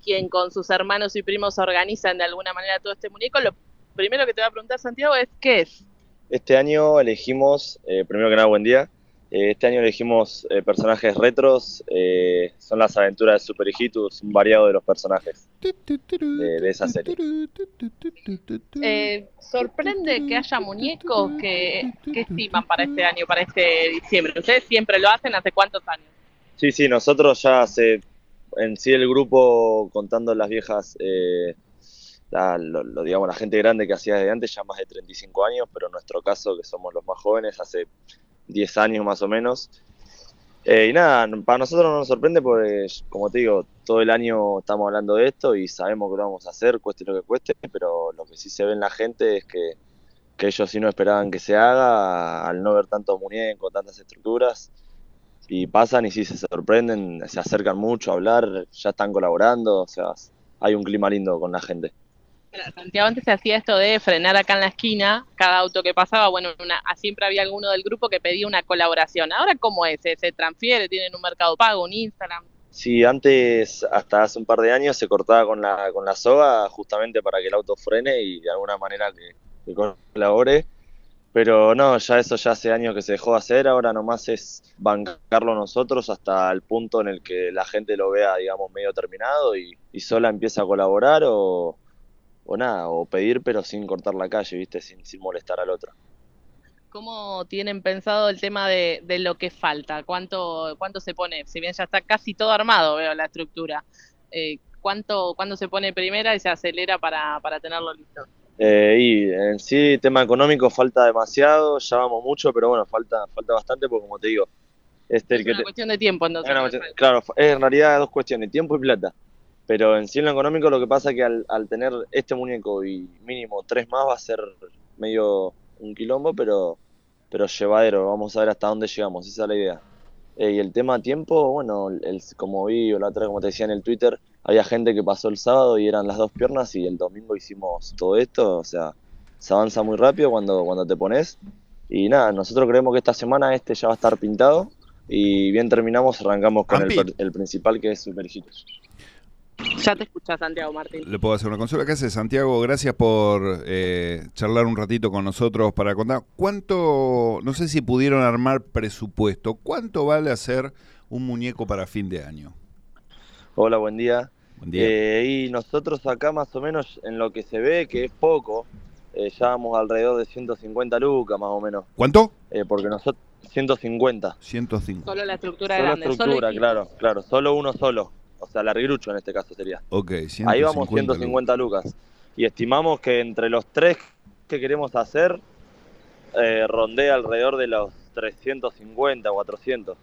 quien con sus hermanos y primos organizan de alguna manera todo este muñeco, lo primero que te va a preguntar Santiago es ¿qué es? Este año elegimos, primero que nada, buen día. Este año elegimos personajes retros, son las aventuras de Super Hijitus, un variado de los personajes de esa serie. Sorprende que haya muñecos que estiman para este año, para este diciembre. ¿Ustedes siempre lo hacen? ¿Hace cuántos años? Sí, sí, nosotros ya en sí el grupo, contando las viejas, digamos, la gente grande que hacía desde antes, ya más de 35 años, pero en nuestro caso, que somos los más jóvenes, hace 10 años más o menos. Y nada, para nosotros no nos sorprende porque, como te digo, todo el año estamos hablando de esto y sabemos que lo vamos a hacer, cueste lo que cueste, pero lo que sí se ve en la gente es que ellos sí no esperaban que se haga, al no ver tantos muñecos, tantas estructuras, y pasan y sí se sorprenden, se acercan mucho a hablar, ya están colaborando, o sea, hay un clima lindo con la gente. Santiago, antes se hacía esto de frenar acá en la esquina, cada auto que pasaba, bueno, siempre había alguno del grupo que pedía una colaboración. Ahora, ¿cómo es? ¿Se transfiere? ¿Tienen un Mercado Pago, un Instagram? Sí, antes, hasta hace un par de años, se cortaba con la soga justamente para que el auto frene y de alguna manera que colabore. Pero no, ya eso ya hace años que se dejó de hacer, ahora nomás es bancarlo nosotros hasta el punto en el que la gente lo vea, digamos, medio terminado y sola empieza a colaborar o nada, o pedir pero sin cortar la calle, ¿viste? Sin molestar al otro. ¿Cómo tienen pensado el tema de lo que falta? ¿Cuánto se pone? Si bien ya está casi todo armado, veo la estructura. ¿Cuándo se pone primera y se acelera para tenerlo listo? Y en sí, tema económico falta demasiado, ya vamos mucho, pero bueno, falta bastante porque como te digo, el Es que una te, cuestión de tiempo, entonces. claro, es en realidad dos cuestiones, tiempo y plata. Pero en sí en lo económico lo que pasa es que al tener este muñeco y mínimo tres más va a ser medio un quilombo, pero llevadero. Vamos a ver hasta dónde llegamos, esa es la idea. Y el tema tiempo, bueno, como vi o la otra, como te decía en el Twitter, había gente que pasó el sábado y eran las dos piernas y el domingo hicimos todo esto, o sea, se avanza muy rápido cuando te pones. Y nada, nosotros creemos que esta semana este ya va a estar pintado y bien terminamos, arrancamos con Ampi, el principal que es Superhitos. Ya te escuchás, Santiago Martín. le puedo hacer una consulta. ¿Qué hace Santiago? Gracias por charlar un ratito con nosotros para contar. ¿Cuánto, no sé si pudieron armar presupuesto, cuánto vale hacer un muñeco para fin de año? Hola, buen día. Buen día. Y nosotros acá más o menos en lo que se ve, que es poco, ya vamos alrededor de 150 lucas más o menos, ¿Cuánto? porque nosotros 150. 105. Solo la estructura Solo grande, solo estructura, hijitos. claro, claro, solo uno solo, o sea, larguirucho en este caso sería. Ok, Ahí vamos 150 lucas. 150 lucas. Y estimamos que entre los tres que queremos hacer, rondea alrededor de los 350, 400.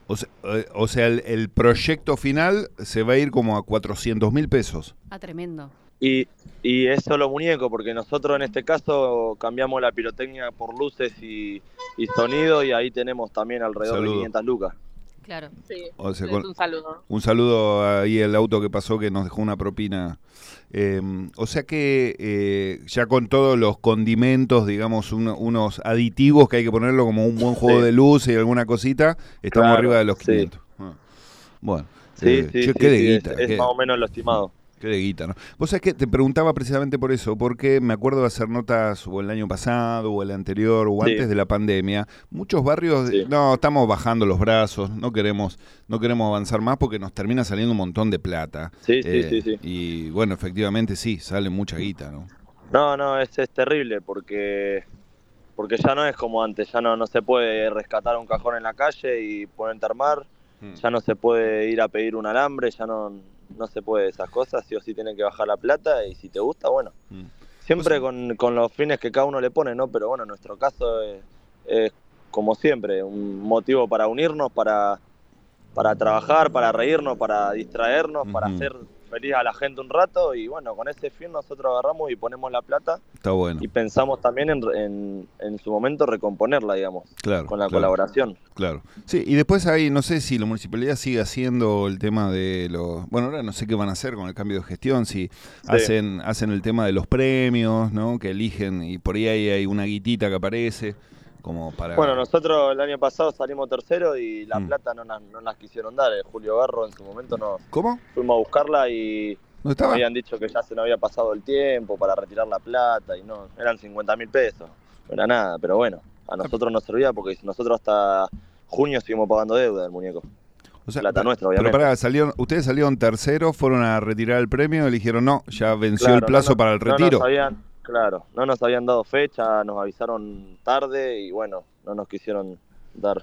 O sea, el proyecto final se va a ir como a 400.000 pesos. Ah, tremendo. Y es solo muñeco, porque nosotros en este caso cambiamos la pirotecnia por luces y sonido y ahí tenemos también alrededor de Saludo. 500 lucas. Claro. Sí, O sea, es un saludo. un saludo ahí el auto que pasó que nos dejó una propina. O sea que ya con todos los condimentos, digamos, unos aditivos que hay que ponerlo como un buen juego Sí, de luz y alguna cosita, estamos claro, arriba de los sí. 500. Bueno, Sí, sí, che, sí, qué de sí, guita, es más o menos lo estimado. qué de guita, ¿no? Vos sabés que te preguntaba precisamente por eso, porque me acuerdo de hacer notas o el año pasado, o el anterior, o Sí, antes de la pandemia. Muchos barrios, sí, no, estamos bajando los brazos, no queremos avanzar más porque nos termina saliendo un montón de plata. sí, sí, sí, sí. Y bueno, efectivamente sí, sale mucha guita, ¿no? No, no, es terrible porque ya no es como antes, ya no se puede rescatar un cajón en la calle y ponerte a armar, Mm. ya no se puede ir a pedir un alambre, ya no se puede esas cosas, sí o sí tienen que bajar la plata y si te gusta, bueno, Mm. siempre con los fines que cada uno le pone, ¿no? Pero bueno, en nuestro caso es como siempre, un motivo para unirnos, para trabajar, para reírnos, para distraernos, para Ujú. hacer feliz a la gente un rato y bueno, con ese fin nosotros agarramos y ponemos la plata Está bueno, y pensamos también en su momento recomponerla, digamos, claro, con la claro. colaboración. Claro. Sí, y después ahí, no sé si la municipalidad sigue haciendo el tema de los... Bueno, ahora no sé qué van a hacer con el cambio de gestión, si Sí. hacen el tema de los premios, ¿no? Que eligen y por ahí hay una guitita que aparece como Bueno, para... nosotros el año pasado salimos tercero y la Mm. plata no las quisieron dar. Julio Garro en su momento nos ¿Cómo? fuimos a buscarla ¿No estaba? Habían dicho que ya se nos había pasado el tiempo para retirar la plata y no, eran 50.000 pesos. No era nada, pero bueno, a nosotros nos servía porque nosotros hasta junio seguimos pagando deuda del muñeco. O sea, Plata nuestra, pero obviamente. ustedes salieron terceros, fueron a retirar el premio y le dijeron, no, ya venció el Claro, plazo para el retiro. No nos habían dado fecha, nos avisaron tarde y bueno, no nos quisieron dar.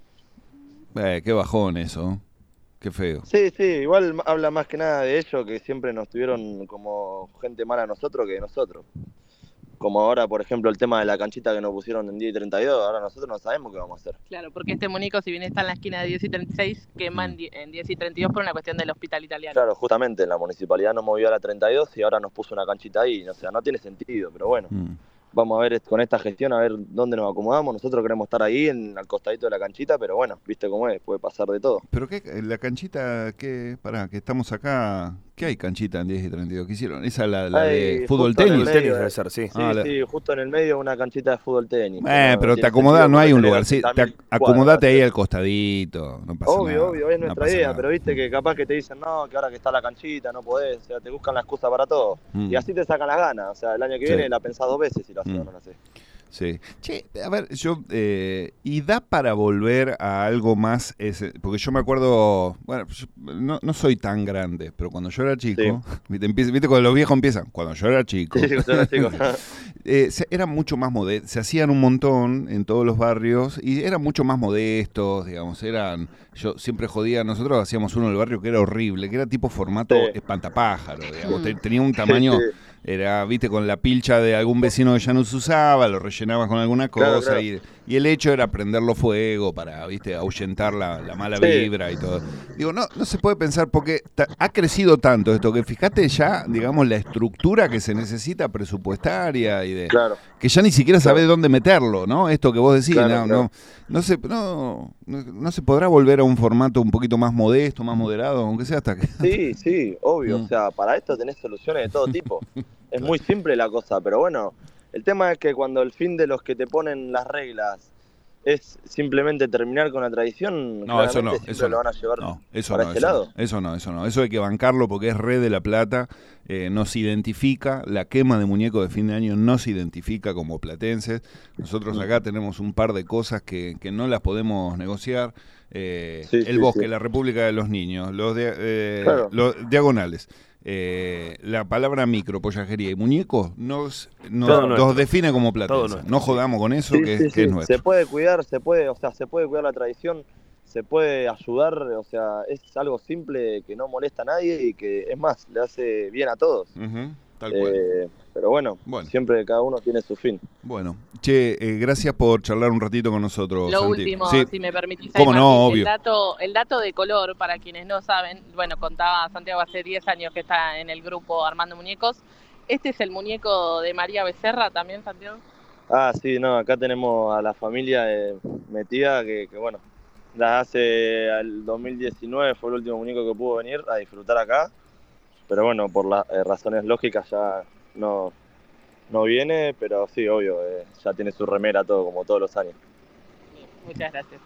Qué bajón eso, qué feo. Sí, igual habla más que nada de ellos, que siempre nos tuvieron como gente mala a nosotros que nosotros. Como ahora, por ejemplo, el tema de la canchita que nos pusieron en 10 y 32, ahora nosotros no sabemos qué vamos a hacer. Claro, porque este muñeco, si bien está en la esquina de 10 y 36, quema en 10 y 32 por una cuestión del hospital italiano. Claro, justamente la municipalidad nos movió a la 32 y ahora nos puso una canchita ahí, o sea, no tiene sentido, pero bueno. Vamos a ver con esta gestión, a ver dónde nos acomodamos. Nosotros queremos estar ahí, al costadito de la canchita, pero bueno, viste cómo es, puede pasar de todo. ¿Pero qué? ¿La canchita qué? Pará, que estamos acá. ¿Qué hay canchita en 10 y 32? ¿Qué hicieron? ¿Esa es la de fútbol tenis? Tenis debe ser, sí. Sí, justo en el medio una canchita de fútbol tenis. Pero te acomodás, no hay un lugar. Sí, acomodate ahí al costadito, no pasa nada. Obvio, es nuestra idea, pero viste que capaz que te dicen, no, que ahora que está la canchita no podés, o sea, te buscan la excusa para todo. Y así te sacan las ganas, o sea, el año que viene la pensás 2 veces si lo haces o no lo haces. Sí. Che, a ver, ¿y da para volver a algo más? Porque yo me acuerdo, bueno, no soy tan grande, pero cuando yo era chico, ¿viste cuando los viejos empiezan? Cuando yo era chico. Sí, cuando era chico. Eran mucho más modestos, se hacían un montón en todos los barrios y eran mucho más modestos, digamos, yo siempre jodía, nosotros hacíamos uno del barrio que era horrible, que era tipo formato espantapájaro, digamos, tenía un tamaño... Era, viste, con la pilcha de algún vecino que ya no se usaba, lo rellenabas con alguna cosa claro. Y el hecho era prenderlo fuego para, viste, ahuyentar la mala vibra y todo. Digo, no se puede pensar porque ha crecido tanto esto que fíjate ya, digamos, la estructura que se necesita presupuestaria y que ya ni siquiera sabés dónde meterlo, ¿no? Esto que vos decís, no se podrá volver a un formato un poquito más modesto, más moderado, aunque sea hasta que... Sí, obvio, o sea, para esto tenés soluciones de todo tipo. Es muy simple la cosa, pero bueno, el tema es que cuando el fin de los que te ponen las reglas es simplemente terminar con la tradición, eso lo van a llevar para este lado. Eso hay que bancarlo porque es re de la plata, nos identifica, la quema de muñecos de fin de año nos identifica como platenses. Nosotros acá tenemos un par de cosas que no las podemos negociar. El bosque, la República de los Niños, los diagonales. La palabra micro, pollajería y muñecos nos define como platenses. No jodamos con eso que es nuestro. Se puede cuidar, se puede cuidar la tradición, se puede ayudar, o sea, es algo simple que no molesta a nadie y que es más, le hace bien a todos. Tal cual. Pero bueno, siempre cada uno tiene su fin. Bueno, che, gracias por charlar un ratito con nosotros, Lo Santi. último, si me permitís, ¿Cómo no? Obvio. El dato de color, para quienes no saben, bueno, contaba Santiago hace 10 años que está en el grupo Armando Muñecos. Este es el muñeco de María Becerra también, Santiago. Sí, no, acá tenemos a la familia metida que bueno, hace el 2019 fue el último muñeco que pudo venir a disfrutar acá. Pero bueno, por las razones lógicas ya no viene, pero sí, obvio, ya tiene su remera todo, como todos los años. Muchas gracias.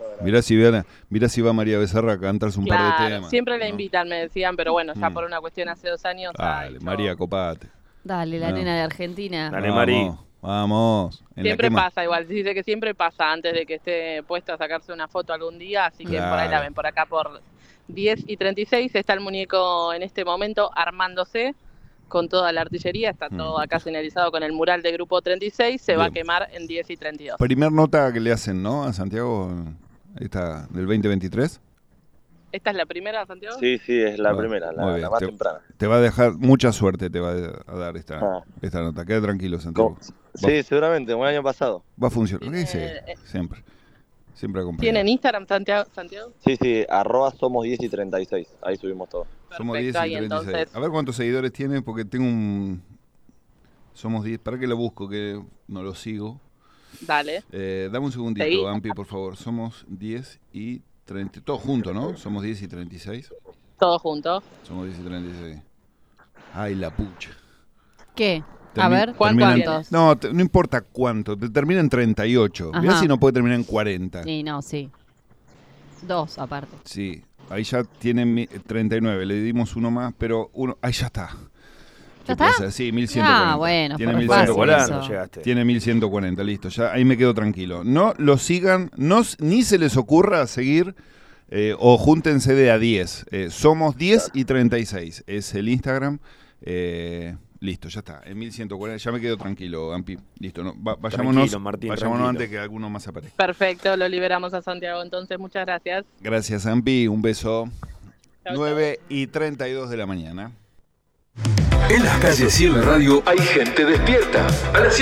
Mirá si va María Becerra a cantarse un par de temas. Siempre la invitan, me decían, pero bueno, ya por una cuestión hace 2 años. Dale, María, copate. Dale, la nena de Argentina. Dale, Mari. Vamos. Siempre pasa igual, dice que siempre pasa antes de que esté puesta a sacarse una foto algún día, así que por ahí la ven, por acá por 10 y 36 está el muñeco en este momento armándose con toda la artillería, está todo acá señalizado con el mural de Grupo 36, se va a quemar en 10 y 32. Primer nota que le hacen, ¿no? A Santiago, esta del 2023. ¿Esta es la primera, Santiago? Sí, es la primera, la más temprana. Te va a dejar mucha suerte, te va a dar esta nota. Queda tranquilo, Santiago. Sí, seguramente, como el año pasado. Va a funcionar, siempre acompañado. ¿Tienen Instagram, Santiago? Sí, @somos 10 y 36, ahí subimos todo. Perfecto, somos 10 y 36. Entonces... A ver cuántos seguidores tiene, porque tengo Somos 10, ¿para qué lo busco? Que no lo sigo. Dale. Dame un segundito, Ampi, por favor. Somos 10 y 30, todos juntos, ¿no? Somos 10 y 36. Todos juntos. Somos 10 y 36. Ay, la pucha. ¿Qué? A ver, ¿cuántos? No importa cuánto, termina en 38. Mirá si no puede terminar en 40. Sí. 2 aparte. Sí. Ahí ya tienen 39, le dimos uno más, pero ahí ya está. ¿Ya está? Sí, 1140. Bueno, tiene por 1140. Tiene 1140, listo. Ya ahí me quedo tranquilo. No lo sigan, ni se les ocurra seguir o júntense de a 10. Somos 10 y 36. Es el Instagram. Listo, ya está. En 1140, ya me quedo tranquilo, Ampi. Listo, no, vayámonos, Martín, vayámonos antes que alguno más aparezca. Perfecto, lo liberamos a Santiago. Entonces, muchas gracias. Gracias, Ampi. Un beso. Chau, 9:32 de la mañana. En las calles y en la radio hay gente despierta. A las